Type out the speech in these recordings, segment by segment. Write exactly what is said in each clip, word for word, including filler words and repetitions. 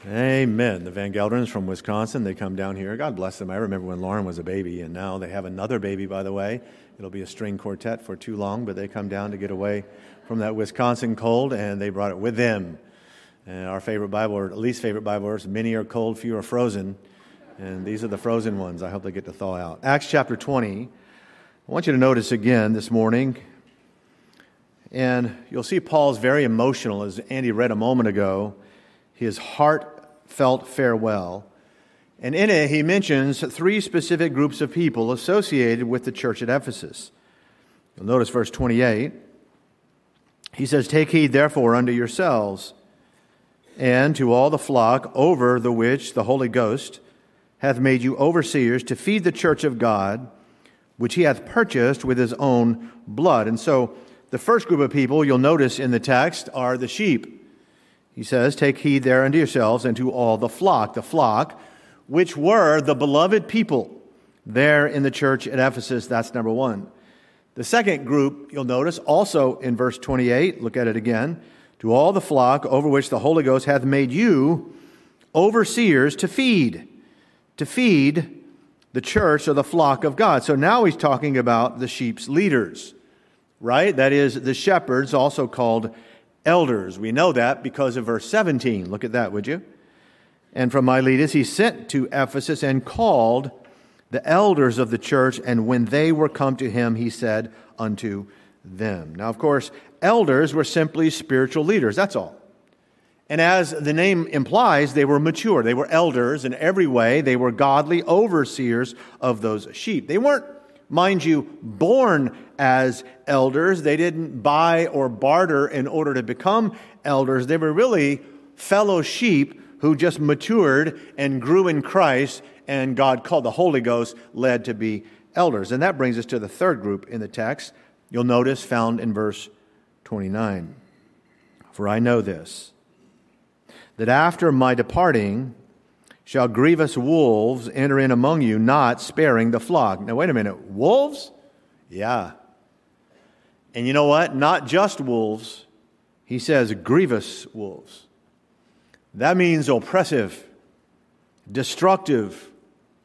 Amen. The Van Geldrons from Wisconsin, they come down here. God bless them. I remember when Lauren was a baby, and now they have another baby, by the way. It'll be a string quartet for too long, but they come down to get away from that Wisconsin cold, and they brought it with them. And our favorite Bible, or at least favorite Bible verse, many are cold, few are frozen. And these are the frozen ones. I hope they get to thaw out. Acts chapter twenty. I want you to notice again this morning, and you'll see Paul's very emotional, as Andy read a moment ago, his heartfelt farewell. And in it, he mentions three specific groups of people associated with the church at Ephesus. You'll notice verse twenty-eight. He says, "Take heed therefore unto yourselves, and to all the flock over the which the Holy Ghost hath made you overseers, to feed the church of God, which he hath purchased with his own blood." And so the first group of people you'll notice in the text are the sheep. He says, "Take heed there unto yourselves and to all the flock." The flock, which were the beloved people there in the church at Ephesus. That's number one. The second group you'll notice also in verse twenty-eight, look at it again, "To all the flock over which the Holy Ghost hath made you overseers to feed." To feed the church or the flock of God. So now he's talking about the sheep's leaders, right? That is, the shepherds, also called elders. We know that because of verse seventeen. Look at that, would you? "And from Miletus he sent to Ephesus and called the elders of the church, and when they were come to him, he said unto them." Now, of course, elders were simply spiritual leaders. That's all. And as the name implies, they were mature. They were elders in every way. They were godly overseers of those sheep. They weren't, mind you, born as elders. They didn't buy or barter in order to become elders. They were really fellow sheep who just matured and grew in Christ, and God called, the Holy Ghost led to be elders. And that brings us to the third group in the text. You'll notice found in verse twenty-nine. "For I know this, that after my departing shall grievous wolves enter in among you, not sparing the flock." Now, wait a minute. Wolves? Yeah. And you know what? Not just wolves. He says grievous wolves. That means oppressive, destructive,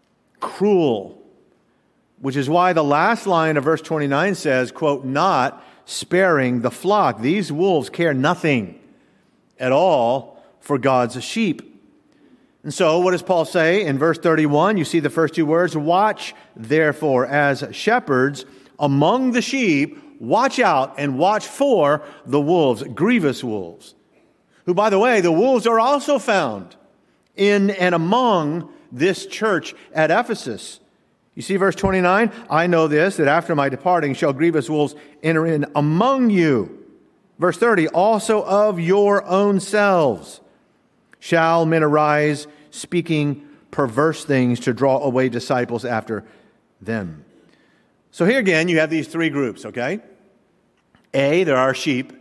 cruel, which is why the last line of verse twenty-nine says, quote, "not sparing the flock." These wolves care nothing at all for God's sheep. And so what does Paul say in verse thirty-one? You see the first two words, "Watch therefore as shepherds among the sheep, watch out and watch for the wolves," grievous wolves. Who, by the way, the wolves are also found in and among this church at Ephesus. You see verse twenty-nine, "I know this, that after my departing shall grievous wolves enter in among you." Verse thirty, "Also of your own selves shall men arise, speaking perverse things to draw away disciples after them." So here again, you have these three groups, okay? A, there are sheep.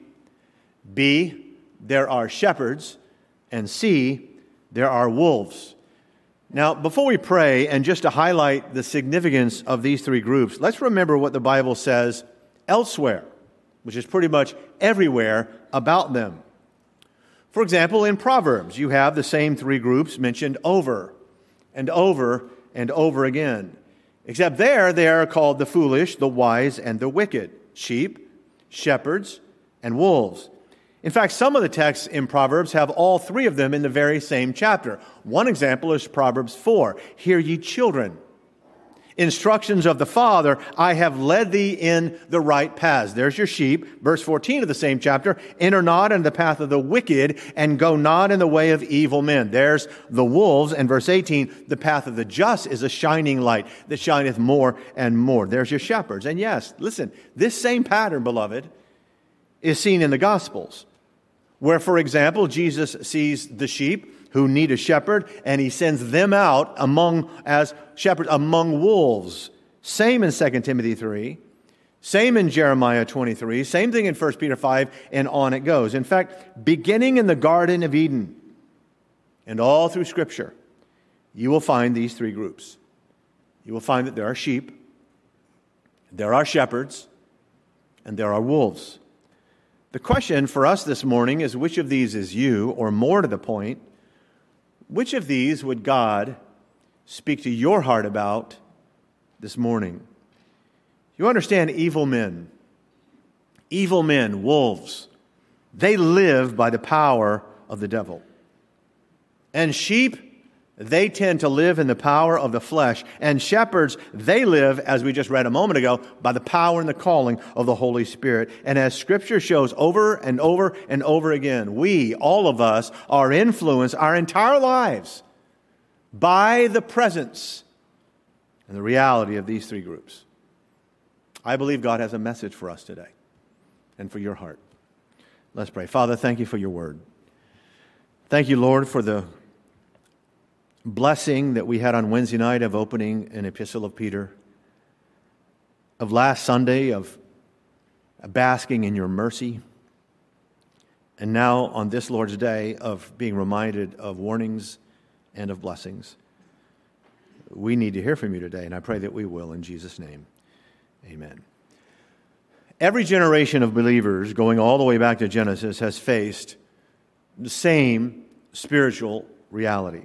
B, there are shepherds. And C, there are wolves. Now, before we pray, and just to highlight the significance of these three groups, let's remember what the Bible says elsewhere, which is pretty much everywhere about them. For example, in Proverbs, you have the same three groups mentioned over and over and over again. Except there, they are called the foolish, the wise, and the wicked. Sheep, shepherds, and wolves. In fact, some of the texts in Proverbs have all three of them in the very same chapter. One example is Proverbs four. "Hear ye children. Instructions of the Father, I have led thee in the right paths." There's your sheep. Verse fourteen of the same chapter, "Enter not in the path of the wicked, and go not in the way of evil men." There's the wolves. And verse eighteen, "The path of the just is a shining light that shineth more and more." There's your shepherds. And yes, listen, this same pattern, beloved, is seen in the Gospels, where, for example, Jesus sees the sheep who need a shepherd, and he sends them out among as shepherds among wolves. Same in Second Timothy three, same in Jeremiah twenty-three, same thing in First Peter five, and on it goes. In fact, beginning in the Garden of Eden and all through Scripture, you will find these three groups. You will find that there are sheep, there are shepherds, and there are wolves. The question for us this morning is, which of these is you, or more to the point, Which of these would God speak to your heart about this morning? You understand evil men. Evil men, wolves, they live by the power of the devil. And sheep, they tend to live in the power of the flesh. And shepherds, they live, as we just read a moment ago, by the power and the calling of the Holy Spirit. And as Scripture shows over and over and over again, we, all of us, are influenced our entire lives by the presence and the reality of these three groups. I believe God has a message for us today and for your heart. Let's pray. Father, thank you for your word. Thank you, Lord, for the blessing that we had on Wednesday night of opening an epistle of Peter, of last Sunday of basking in your mercy, and now on this Lord's Day of being reminded of warnings and of blessings. We need to hear from you today, and I pray that we will in Jesus' name. Amen. Every generation of believers, going all the way back to Genesis, has faced the same spiritual reality.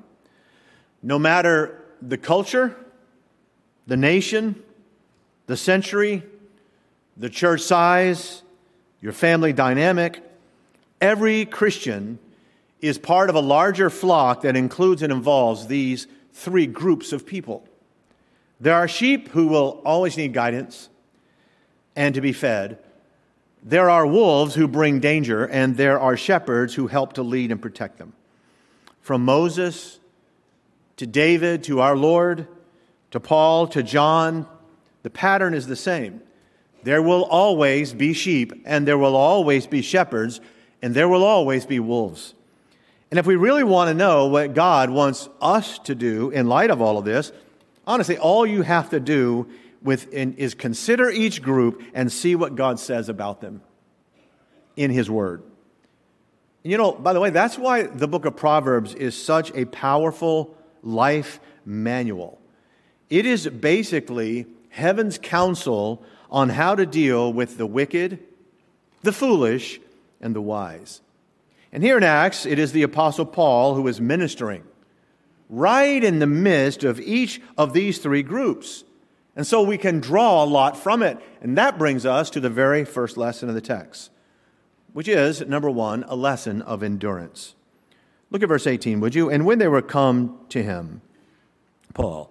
No matter the culture, the nation, the century, the church size, your family dynamic, every Christian is part of a larger flock that includes and involves these three groups of people. There are sheep who will always need guidance and to be fed. There are wolves who bring danger, and there are shepherds who help to lead and protect them. From Moses to David to our Lord to Paul to John, the pattern is the same. There will always be sheep, and there will always be shepherds, and there will always be wolves. And if we really want to know what God wants us to do in light of all of this, honestly, all you have to do with is consider each group and see what God says about them in His Word. And you know, by the way, that's why the book of Proverbs is such a powerful life manual. It is basically heaven's counsel on how to deal with the wicked, the foolish, and the wise. And here in Acts, it is the Apostle Paul who is ministering right in the midst of each of these three groups. And so we can draw a lot from it. And that brings us to the very first lesson of the text, which is, number one, a lesson of endurance. Look at verse eighteen, would you? And when they were come to him, Paul,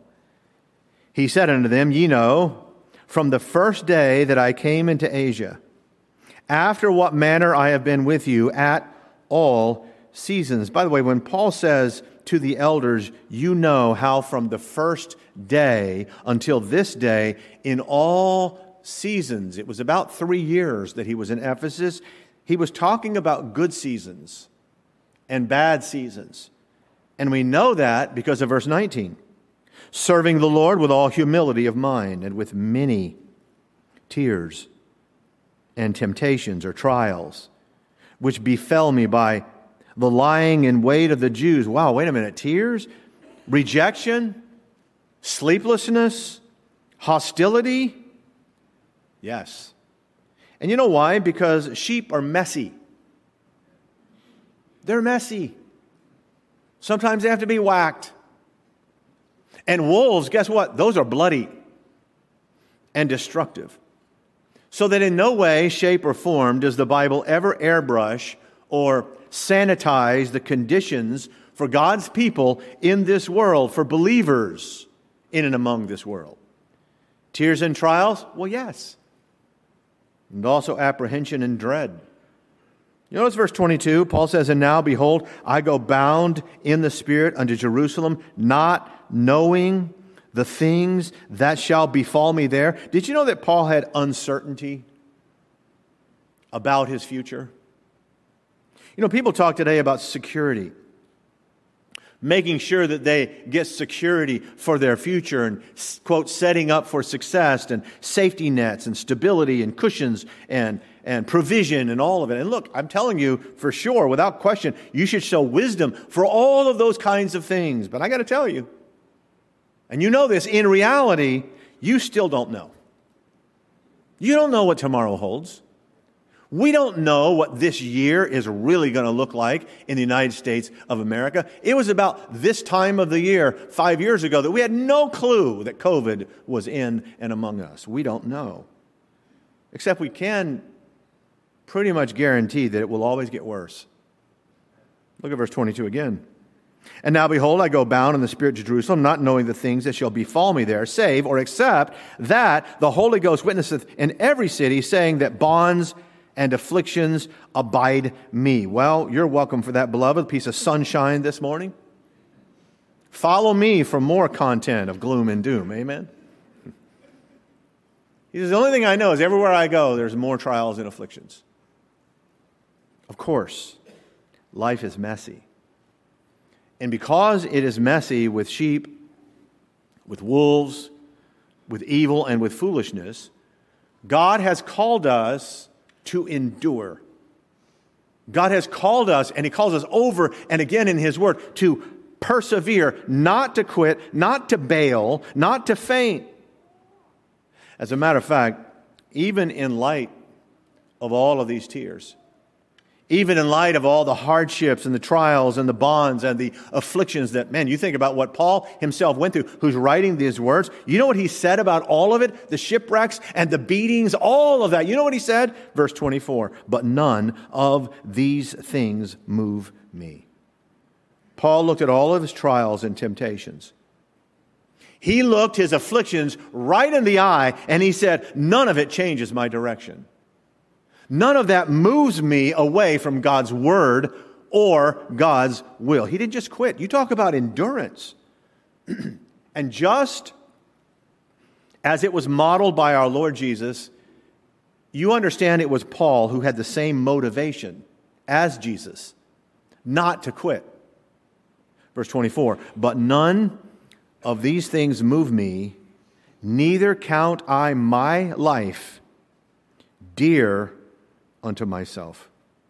he said unto them, Ye know, from the first day that I came into Asia, after what manner I have been with you at all seasons. By the way, when Paul says to the elders, you know how from the first day until this day, in all seasons, it was about three years that he was in Ephesus, he was talking about good seasons and bad seasons. And we know that because of verse nineteen. Serving the Lord with all humility of mind and with many tears and temptations or trials, which befell me by the lying in wait of the Jews. Wow, wait a minute. Tears, rejection, sleeplessness, hostility. Yes. And you know why? Because sheep are messy. They're messy. Sometimes they have to be whacked. And wolves, guess what? Those are bloody and destructive. So that in no way, shape, or form does the Bible ever airbrush or sanitize the conditions for God's people in this world, for believers in and among this world. Tears and trials? Well, yes. And also apprehension and dread. You notice verse twenty-two, Paul says, And now, behold, I go bound in the Spirit unto Jerusalem, not knowing the things that shall befall me there. Did you know that Paul had uncertainty about his future? You know, people talk today about security, making sure that they get security for their future and, quote, setting up for success and safety nets and stability and cushions and, and provision and all of it. And look, I'm telling you for sure, without question, you should show wisdom for all of those kinds of things. But I got to tell you, and you know this, in reality, you still don't know. You don't know what tomorrow holds. We don't know what this year is really going to look like in the United States of America. It was about this time of the year, five years ago, that we had no clue that COVID was in and among us. We don't know. Except we can pretty much guarantee that it will always get worse. Look at verse twenty-two again. And now, behold, I go bound in the Spirit to Jerusalem, not knowing the things that shall befall me there, save or except that the Holy Ghost witnesseth in every city, saying that bonds and afflictions abide me. Well, you're welcome for that, beloved. Piece of sunshine this morning. Follow me for more content of gloom and doom. Amen? He says, the only thing I know is everywhere I go, there's more trials and afflictions. Of course, life is messy. And because it is messy with sheep, with wolves, with evil, and with foolishness, God has called us to endure. God has called us, and He calls us over and again in His Word, to persevere, not to quit, not to bail, not to faint. As a matter of fact, even in light of all of these tears, even in light of all the hardships and the trials and the bonds and the afflictions that, man, you think about what Paul himself went through, who's writing these words. You know what he said about all of it? The shipwrecks and the beatings, all of that. You know what he said? Verse twenty-four, but none of these things move me. Paul looked at all of his trials and temptations. He looked his afflictions right in the eye and he said, none of it changes my direction. None of that moves me away from God's word or God's will. He didn't just quit. You talk about endurance. And just as it was modeled by our Lord Jesus, you understand it was Paul who had the same motivation as Jesus, not to quit. Verse twenty-four, but none of these things move me, neither count I my life dear unto myself.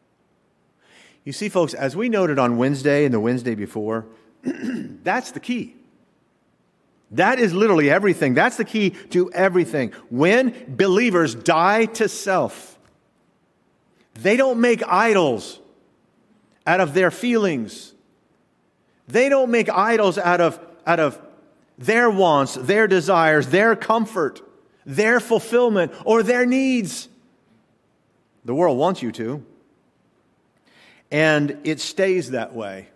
You see, folks, as we noted on Wednesday and the Wednesday before, that's the key. That is literally everything. That's the key to everything. When believers die to self, they don't make idols out of their feelings. They don't make idols out of, out of their wants, their desires, their comfort, their fulfillment, or their needs. The world wants you to. And it stays that way,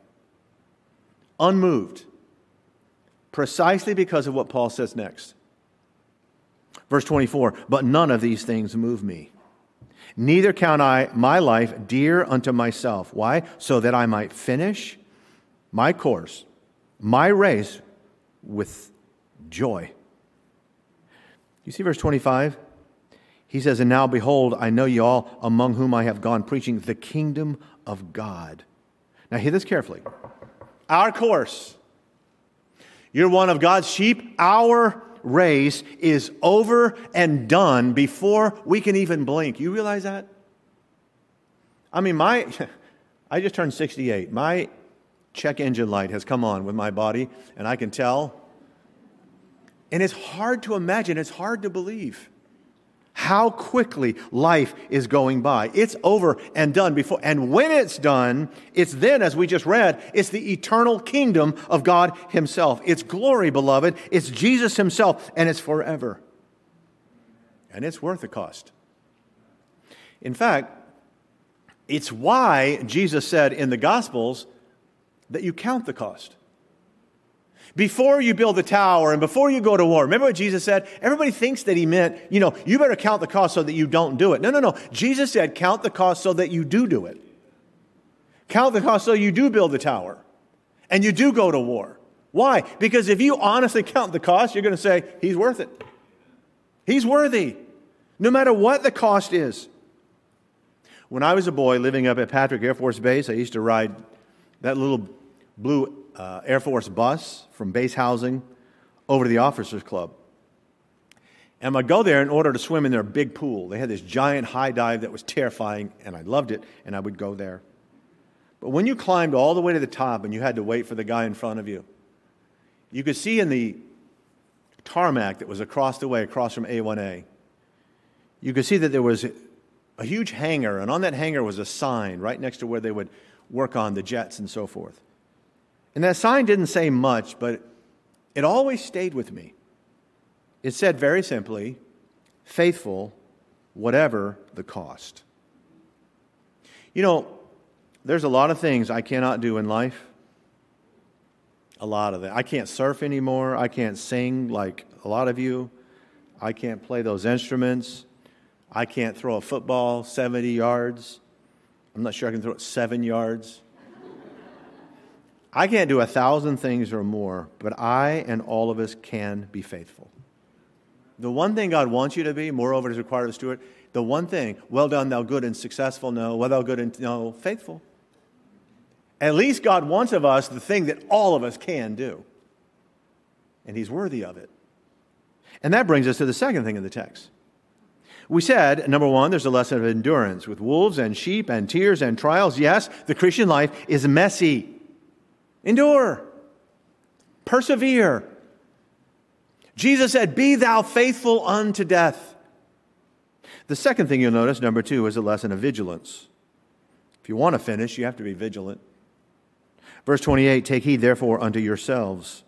unmoved, precisely because of what Paul says next. Verse twenty-four, but none of these things move me. Neither count I my life dear unto myself. Why? So that I might finish my course, my race with joy. You see verse twenty-five? He says, and now behold, I know you all, among whom I have gone preaching the kingdom of God. Now hear this carefully. Our course. You're one of God's sheep. Our race is over and done before we can even blink. You realize that? I mean, my, I just turned sixty-eight. My check engine light has come on with my body, and I can tell. And it's hard to imagine. It's hard to believe how quickly life is going by. It's over and done before. And when it's done, it's then, as we just read, it's the eternal kingdom of God Himself. It's glory, beloved. It's Jesus Himself, and it's forever. And it's worth the cost. In fact, it's why Jesus said in the Gospels that you count the cost. Before you build the tower and before you go to war, remember what Jesus said? Everybody thinks that He meant, you know, you better count the cost so that you don't do it. No, no, no. Jesus said count the cost so that you do do it. Count the cost so you do build the tower and you do go to war. Why? Because if you honestly count the cost, you're going to say, He's worth it. He's worthy, no matter what the cost is. When I was a boy living up at Patrick Air Force Base, I used to ride that little blue Uh, Air Force bus from base housing over to the officers' club. And I'd go there in order to swim in their big pool. They had this giant high dive that was terrifying, and I loved it, and I would go there. But when you climbed all the way to the top and you had to wait for the guy in front of you, you could see in the tarmac that was across the way, across from A one A, you could see that there was a huge hangar, and on that hangar was a sign right next to where they would work on the jets and so forth. And that sign didn't say much, but it always stayed with me. It said very simply, faithful, whatever the cost. You know, there's a lot of things I cannot do in life. A lot of them. I can't surf anymore. I can't sing like a lot of you. I can't play those instruments. I can't throw a football seventy yards. I'm not sure I can throw it seven yards. I can't do a thousand things or more, but I and all of us can be faithful. The one thing God wants you to be, moreover, is required of the steward. The one thing, well done, thou good and successful, no. Well, thou good and no, faithful. At least God wants of us the thing that all of us can do. And He's worthy of it. And that brings us to the second thing in the text. We said, number one, there's a lesson of endurance with wolves and sheep and tears and trials. Yes, the Christian life is messy. Endure. Persevere. Jesus said, be thou faithful unto death. The second thing you'll notice, number two, is a lesson of vigilance. If you want to finish, you have to be vigilant. Verse twenty-eight, take heed therefore unto yourselves.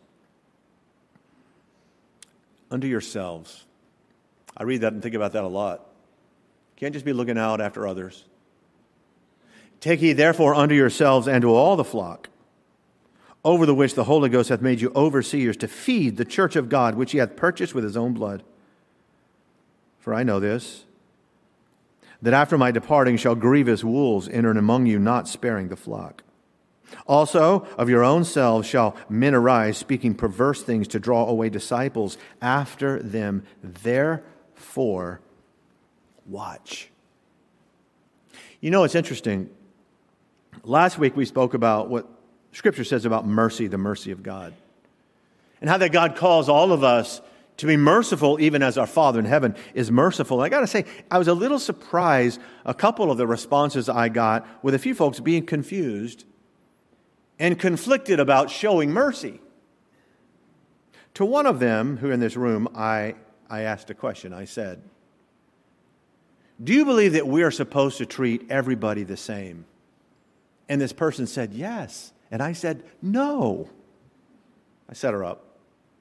Unto yourselves. I read that and think about that a lot. You can't just be looking out after others. Take heed therefore unto yourselves and to all the flock, over the which the Holy Ghost hath made you overseers, to feed the church of God, which He hath purchased with His own blood. For I know this, that after my departing shall grievous wolves enter among you, not sparing the flock. Also, of your own selves shall men arise, speaking perverse things to draw away disciples after them. Therefore, watch. You know, it's interesting. Last week we spoke about what Scripture says about mercy, the mercy of God, and how that God calls all of us to be merciful even as our Father in heaven is merciful. And I got to say, I was a little surprised a couple of the responses I got with a few folks being confused and conflicted about showing mercy. To one of them who are in this room, I, I asked a question. I said, do you believe that we are supposed to treat everybody the same? And this person said, yes. And I said, no. I set her up.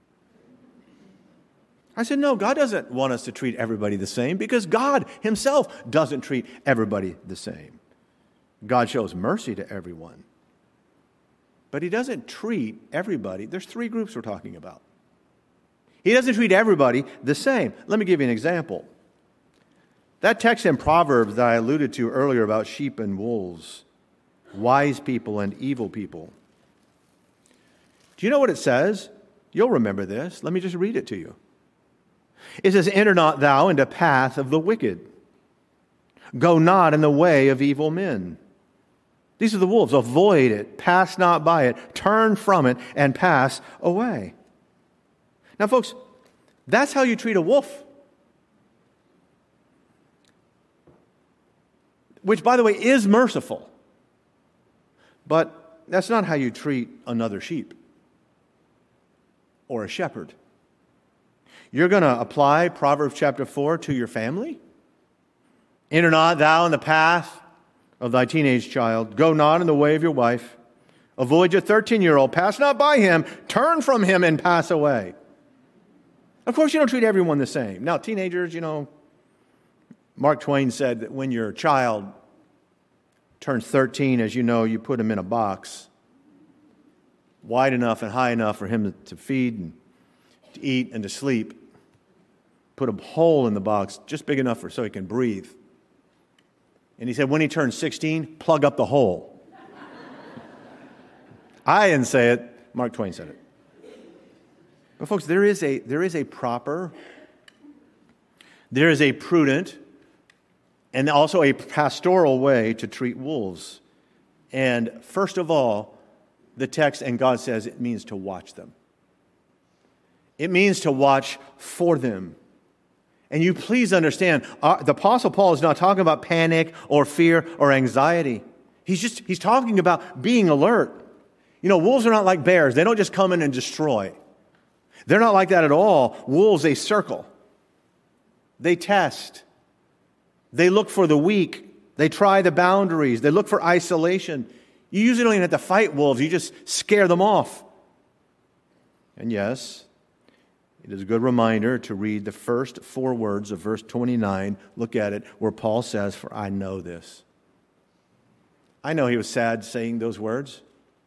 I said, no, God doesn't want us to treat everybody the same because God Himself doesn't treat everybody the same. God shows mercy to everyone. But He doesn't treat everybody. There's three groups we're talking about. He doesn't treat everybody the same. Let me give you an example. That text in Proverbs that I alluded to earlier about sheep and wolves, wise people and evil people. Do you know what it says? You'll remember this. Let me just read it to you. It says, enter not thou into path of the wicked. Go not in the way of evil men. These are the wolves. Avoid it. Pass not by it. Turn from it and pass away. Now, folks, that's how you treat a wolf. Which, by the way, is merciful. But that's not how you treat another sheep or a shepherd. You're going to apply Proverbs chapter four to your family? Enter not thou in the path of thy teenage child. Go not in the way of your wife. Avoid your thirteen-year-old. Pass not by him. Turn from him and pass away. Of course, you don't treat everyone the same. Now, teenagers, you know, Mark Twain said that when your child turns thirteen, as you know, you put him in a box wide enough and high enough for him to feed and to eat and to sleep. Put a hole in the box just big enough for so he can breathe. And he said, when he turns sixteen, plug up the hole. I didn't say it. Mark Twain said it. But folks, there is a there is a proper, there is a prudent, and also a pastoral way to treat wolves. And first of all, the text and God says it means to watch them. It means to watch for them. And you please understand, uh, the Apostle Paul is not talking about panic or fear or anxiety. He's just, he's talking about being alert. You know, wolves are not like bears. They don't just come in and destroy. They're not like that at all. Wolves, they circle. They test. They look for the weak. They try the boundaries. They look for isolation. You usually don't even have to fight wolves. You just scare them off. And yes, it is a good reminder to read the first four words of verse twenty-nine. Look at it, where Paul says, "For I know this." I know he was sad saying those words.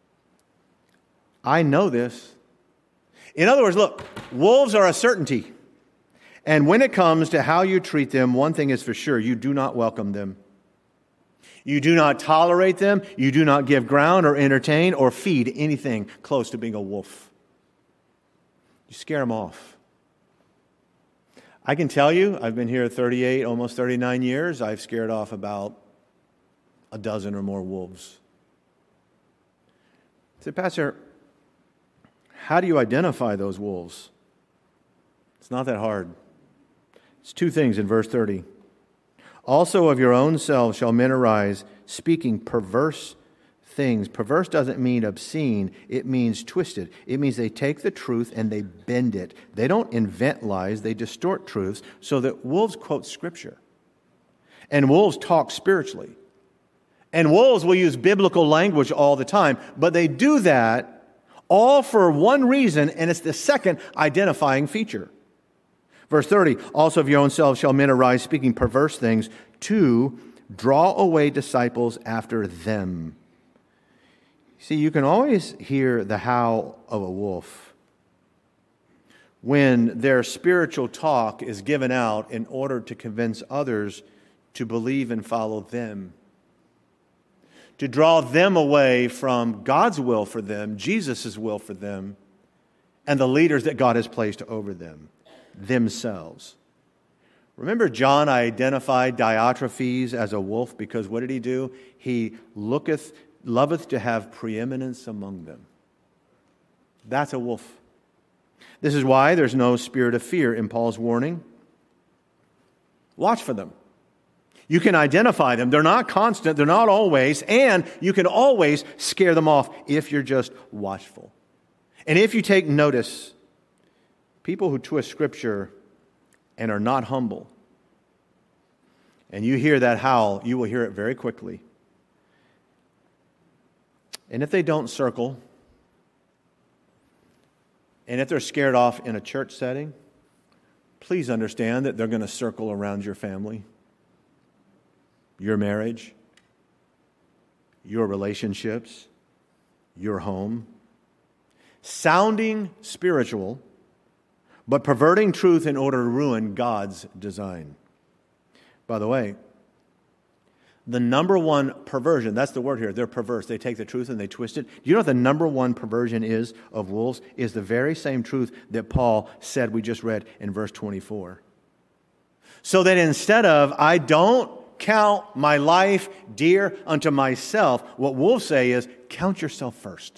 I know this. In other words, look, wolves are a certainty. And when it comes to how you treat them, one thing is for sure, you do not welcome them. You do not tolerate them. You do not give ground or entertain or feed anything close to being a wolf. You scare them off. I can tell you, I've been here thirty-eight, almost thirty-nine years. I've scared off about a dozen or more wolves. I said, Pastor, how do you identify those wolves? It's not that hard. It's two things in verse thirty. Also of your own selves shall men arise, speaking perverse things. Perverse doesn't mean obscene. It means twisted. It means they take the truth and they bend it. They don't invent lies. They distort truths so that wolves quote Scripture. And wolves talk spiritually. And wolves will use biblical language all the time. But they do that all for one reason, and it's the second identifying feature. Verse thirty, also of your own selves shall men arise, speaking perverse things, to draw away disciples after them. See, you can always hear the howl of a wolf when their spiritual talk is given out in order to convince others to believe and follow them, to draw them away from God's will for them, Jesus' will for them, and the leaders that God has placed over them, themselves. Remember, John identified Diotrephes as a wolf because what did he do? He looketh, loveth to have preeminence among them. That's a wolf. This is why there's no spirit of fear in Paul's warning. Watch for them. You can identify them. They're not constant. They're not always. And you can always scare them off if you're just watchful. And if you take notice, people who twist Scripture and are not humble, and you hear that howl, you will hear it very quickly. And if they don't circle, and if they're scared off in a church setting, please understand that they're going to circle around your family, your marriage, your relationships, your home. Sounding spiritual, but perverting truth in order to ruin God's design. By the way, the number one perversion, that's the word here, they're perverse. They take the truth and they twist it. Do you know what the number one perversion is of wolves? Is the very same truth that Paul said we just read in verse twenty-four. So that instead of, I don't count my life dear unto myself, what wolves say is, count yourself first.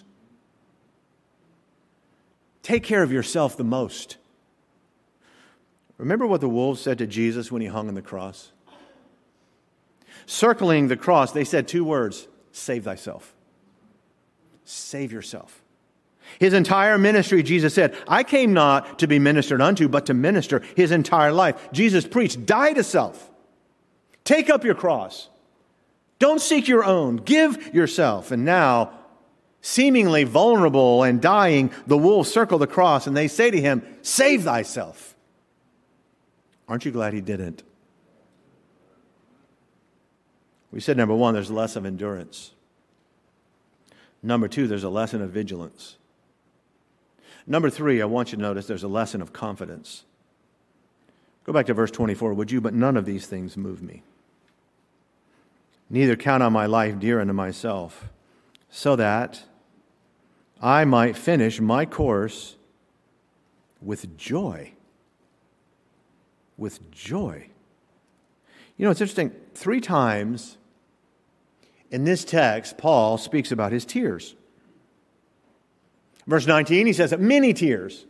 Take care of yourself the most. Remember what the wolves said to Jesus when he hung on the cross? Circling the cross, they said two words, save thyself. Save yourself. His entire ministry, Jesus said, I came not to be ministered unto, but to minister. His entire life. Jesus preached, die to self. Take up your cross. Don't seek your own. Give yourself. And now, seemingly vulnerable and dying, the wolves circle the cross and they say to him, save thyself. Aren't you glad he didn't? We said, number one, there's a lesson of endurance. Number two, there's a lesson of vigilance. Number three, I want you to notice there's a lesson of confidence. Go back to verse twenty-four. Would you, but none of these things move me. Neither count on my life dear unto myself, so that I might finish my course with joy. With joy. You know, it's interesting. Three times in this text, Paul speaks about his tears. Verse nineteen, he says that many tears.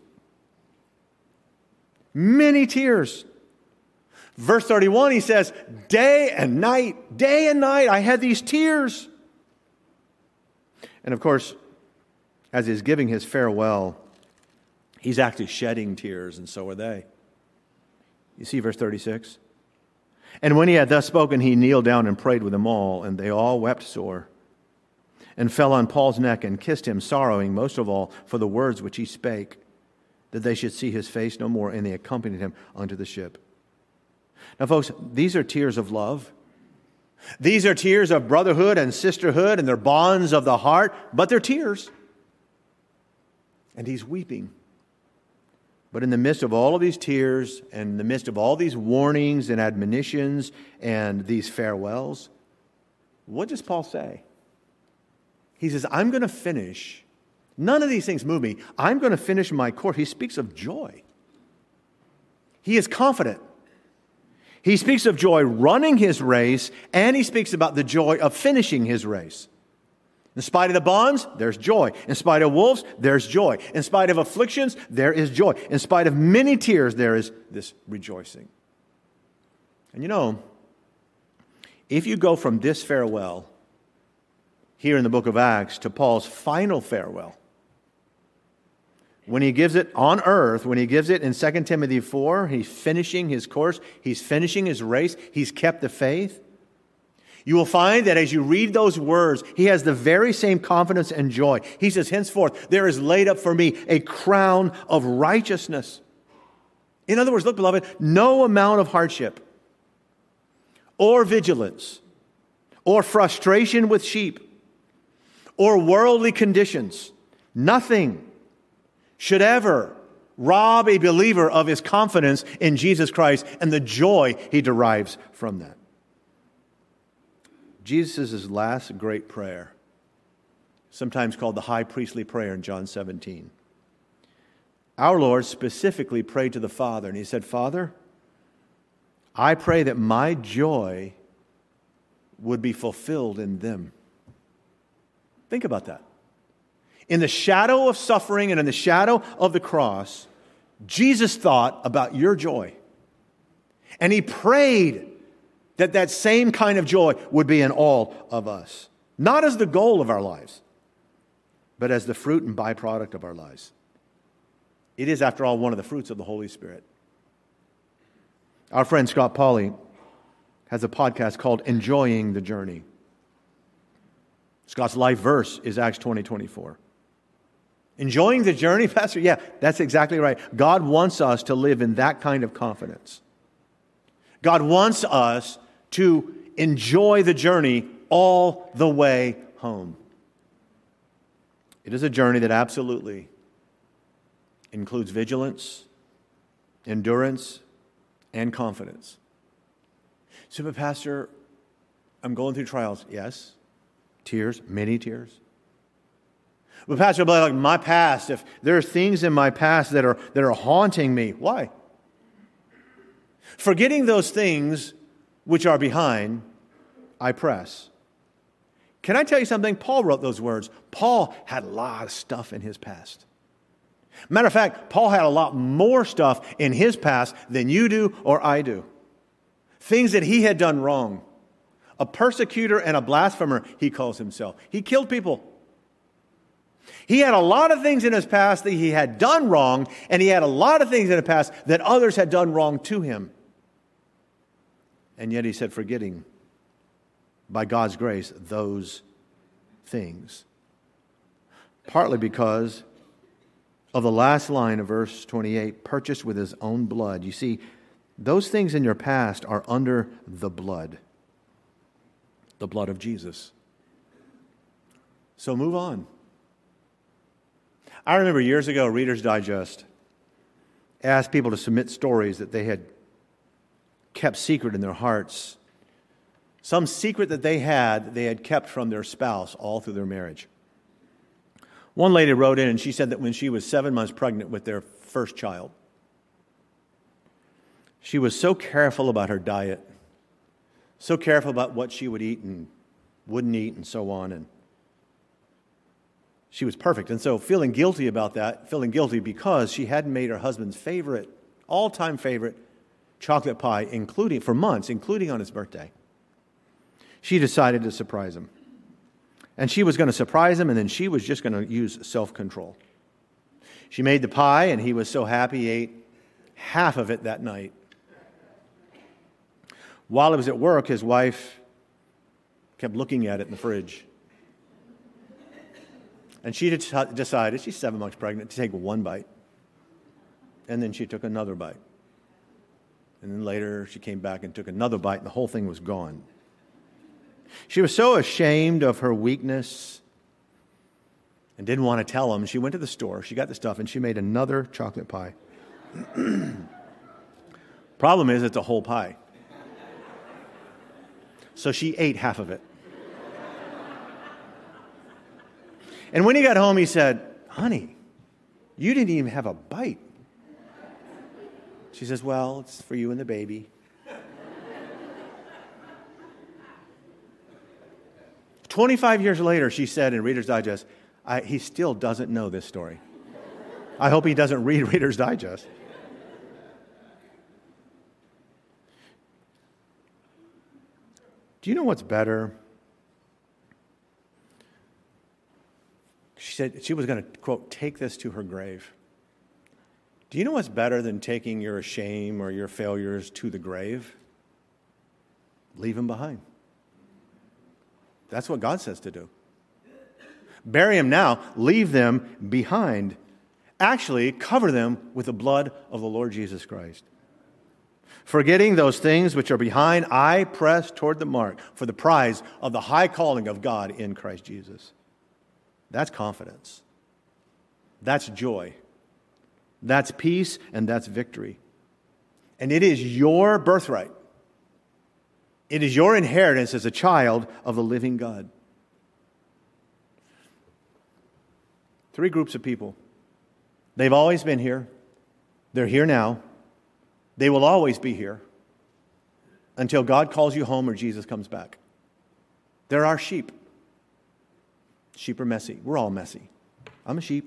Many tears. Verse thirty-one, he says, day and night, day and night, I had these tears. And of course, as he's giving his farewell, he's actually shedding tears, and so are they. You see verse thirty-six? And when he had thus spoken, he kneeled down and prayed with them all, and they all wept sore, and fell on Paul's neck and kissed him, sorrowing most of all for the words which he spake, that they should see his face no more, and they accompanied him unto the ship. Now, folks, these are tears of love. These are tears of brotherhood and sisterhood, and they're bonds of the heart, but they're tears. And he's weeping. But in the midst of all of these tears, and in the midst of all these warnings and admonitions and these farewells, what does Paul say? He says, I'm going to finish. None of these things move me. I'm going to finish my course. He speaks of joy. He is confident. He speaks of joy running his race, and he speaks about the joy of finishing his race. In spite of the bonds, there's joy. In spite of wolves, there's joy. In spite of afflictions, there is joy. In spite of many tears, there is this rejoicing. And you know, if you go from this farewell here in the book of Acts to Paul's final farewell, when he gives it on earth, when he gives it in Second Timothy four, he's finishing his course, he's finishing his race, he's kept the faith. You will find that as you read those words, he has the very same confidence and joy. He says, henceforth, there is laid up for me a crown of righteousness. In other words, look, beloved, no amount of hardship or vigilance or frustration with sheep or worldly conditions, nothing should ever rob a believer of his confidence in Jesus Christ and the joy he derives from that. Jesus' last great prayer, sometimes called the high priestly prayer in John seventeen. Our Lord specifically prayed to the Father, and he said, Father, I pray that my joy would be fulfilled in them. Think about that. In the shadow of suffering and in the shadow of the cross, Jesus thought about your joy. And he prayed that that same kind of joy would be in all of us. Not as the goal of our lives, but as the fruit and byproduct of our lives. It is, after all, one of the fruits of the Holy Spirit. Our friend Scott Pauley has a podcast called Enjoying the Journey. Scott's life verse is Acts twenty twenty-four. Enjoying the journey, Pastor? Yeah, that's exactly right. God wants us to live in that kind of confidence. God wants us to enjoy the journey all the way home. It is a journey that absolutely includes vigilance, endurance, and confidence. So, but Pastor, I'm going through trials. Yes. Tears, many tears. But Pastor, but like my past, if there are things in my past that are that are haunting me, why? Forgetting those things which are behind, I press. Can I tell you something? Paul wrote those words. Paul had a lot of stuff in his past. Matter of fact, Paul had a lot more stuff in his past than you do or I do. Things that he had done wrong. A persecutor and a blasphemer, he calls himself. He killed people. He had a lot of things in his past that he had done wrong, and he had a lot of things in the past that others had done wrong to him. And yet he said, forgetting, by God's grace, those things. Partly because of the last line of verse twenty-eight, purchased with his own blood. You see, those things in your past are under the blood. The blood of Jesus. So move on. I remember years ago, Reader's Digest asked people to submit stories that they had kept secret in their hearts. Some secret that they had, that they had kept from their spouse all through their marriage. One lady wrote in and she said that when she was seven months pregnant with their first child, she was so careful about her diet, so careful about what she would eat and wouldn't eat and so on, and she was perfect. And so feeling guilty about that, feeling guilty because she hadn't made her husband's favorite, all-time favorite chocolate pie, including for months, including on his birthday, she decided to surprise him. And she was going to surprise him, and then she was just going to use self-control. She made the pie, and he was so happy he ate half of it that night. While he was at work, his wife kept looking at it in the fridge. And she decided, she's seven months pregnant, to take one bite. And then she took another bite. And then later she came back and took another bite, and the whole thing was gone. She was so ashamed of her weakness and didn't want to tell him. She went to the store, she got the stuff, and she made another chocolate pie. Problem is, it's a whole pie. So she ate half of it. And when he got home, he said, "Honey, you didn't even have a bite." She says, "Well, it's for you and the baby." twenty-five years later, she said in Reader's Digest, I, he still doesn't know this story. I hope he doesn't read Reader's Digest. Do you know what's better? She said she was going to, quote, take this to her grave. Do you know what's better than taking your shame or your failures to the grave? Leave them behind. That's what God says to do. Bury them now. Leave them behind. Actually, cover them with the blood of the Lord Jesus Christ. Forgetting those things which are behind, I press toward the mark for the prize of the high calling of God in Christ Jesus. That's confidence. That's joy. That's peace, and that's victory. And it is your birthright. It is your inheritance as a child of the living God. Three groups of people. They've always been here. They're here now. They will always be here until God calls you home or Jesus comes back. They're our sheep. Sheep are messy. We're all messy. I'm a sheep.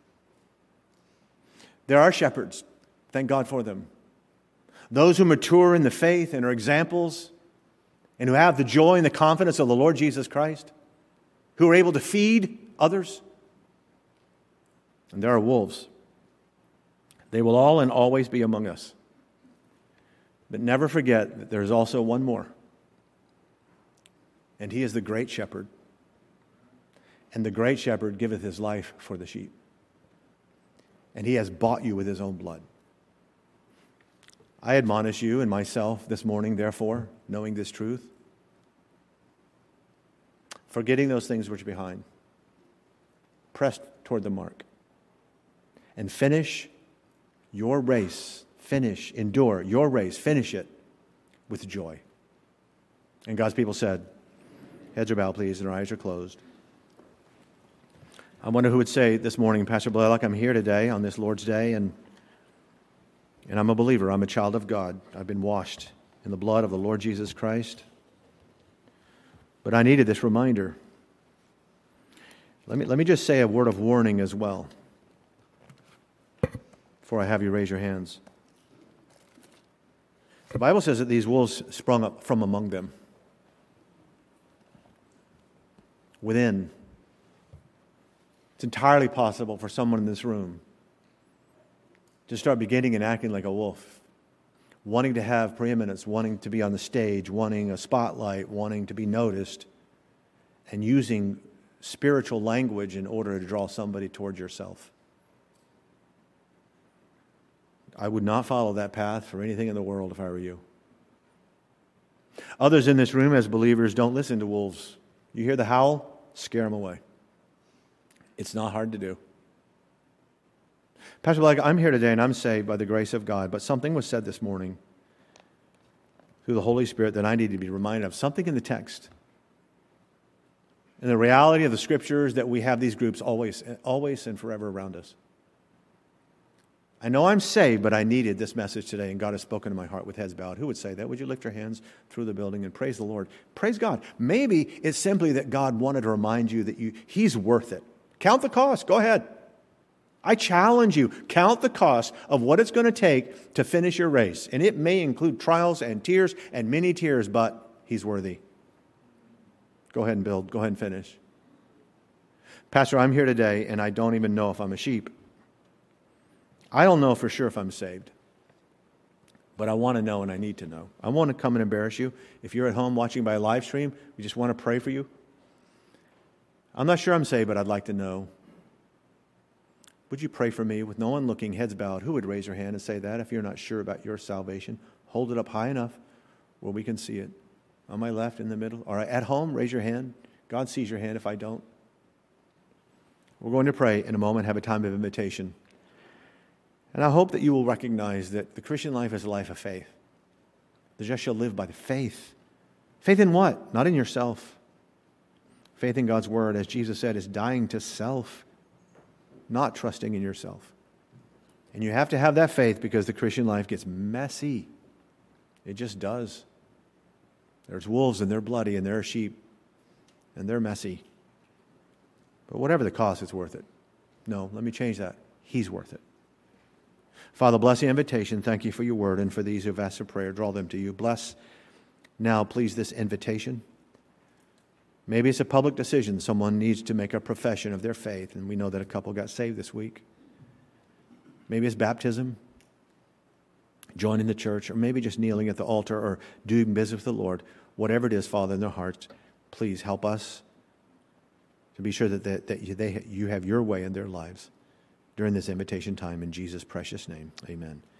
There are shepherds. Thank God for them. Those who mature in the faith and are examples and who have the joy and the confidence of the Lord Jesus Christ, who are able to feed others. And there are wolves. They will all and always be among us. But never forget that there is also one more. And he is the great shepherd. And the great shepherd giveth his life for the sheep. And he has bought you with his own blood. I admonish you and myself this morning, therefore, knowing this truth, forgetting those things which are behind, press toward the mark, and finish your race, finish, endure your race, finish it with joy. And God's people said, heads are bowed, please, and our eyes are closed. I wonder who would say this morning, Pastor Blaylock, I'm here today on this Lord's Day, and and I'm a believer. I'm a child of God. I've been washed in the blood of the Lord Jesus Christ. But I needed this reminder. Let me, let me just say a word of warning as well before I have you raise your hands. The Bible says that these wolves sprung up from among them. Within. It's entirely possible for someone in this room to start beginning and acting like a wolf, wanting to have preeminence, wanting to be on the stage, wanting a spotlight, wanting to be noticed, and using spiritual language in order to draw somebody towards yourself. I would not follow that path for anything in the world if I were you. Others in this room as believers don't listen to wolves. You hear the howl? Scare them away. It's not hard to do. Pastor Blake, I'm here today and I'm saved by the grace of God, but something was said this morning through the Holy Spirit that I need to be reminded of. Something in the text. And the reality of the Scriptures that we have these groups always, always and forever around us. I know I'm saved, but I needed this message today, and God has spoken to my heart with heads bowed. Who would say that? Would you lift your hands through the building and praise the Lord? Praise God. Maybe it's simply that God wanted to remind you that you He's worth it. Count the cost. Go ahead. I challenge you. Count the cost of what it's going to take to finish your race. And it may include trials and tears and many tears, but He's worthy. Go ahead and build. Go ahead and finish. Pastor, I'm here today and I don't even know if I'm a sheep. I don't know for sure if I'm saved. But I want to know and I need to know. I want to come and embarrass you. If you're at home watching by live stream, we just want to pray for you. I'm not sure I'm saved, but I'd like to know. Would you pray for me with no one looking, heads bowed? Who would raise their hand and say that if you're not sure about your salvation? Hold it up high enough where we can see it. On my left, in the middle. All right, at home, raise your hand. God sees your hand if I don't. We're going to pray in a moment, have a time of invitation. And I hope that you will recognize that the Christian life is a life of faith. The just shall live by the faith. Faith in what? Not in yourself. Faith in God's word, as Jesus said, is dying to self, not trusting in yourself. And you have to have that faith because the Christian life gets messy. It just does. There's wolves and they're bloody and there are sheep and they're messy. But whatever the cost, it's worth it. No, let me change that. He's worth it. Father, bless the invitation. Thank you for your word and for these who have asked for prayer. Draw them to you. Bless now, please, this invitation. Maybe it's a public decision. Someone needs to make a profession of their faith, and we know that a couple got saved this week. Maybe it's baptism, joining the church, or maybe just kneeling at the altar or doing business with the Lord. Whatever it is, Father, in their hearts, please help us to be sure that, that, that you, they, you have your way in their lives during this invitation time. In Jesus' precious name, amen.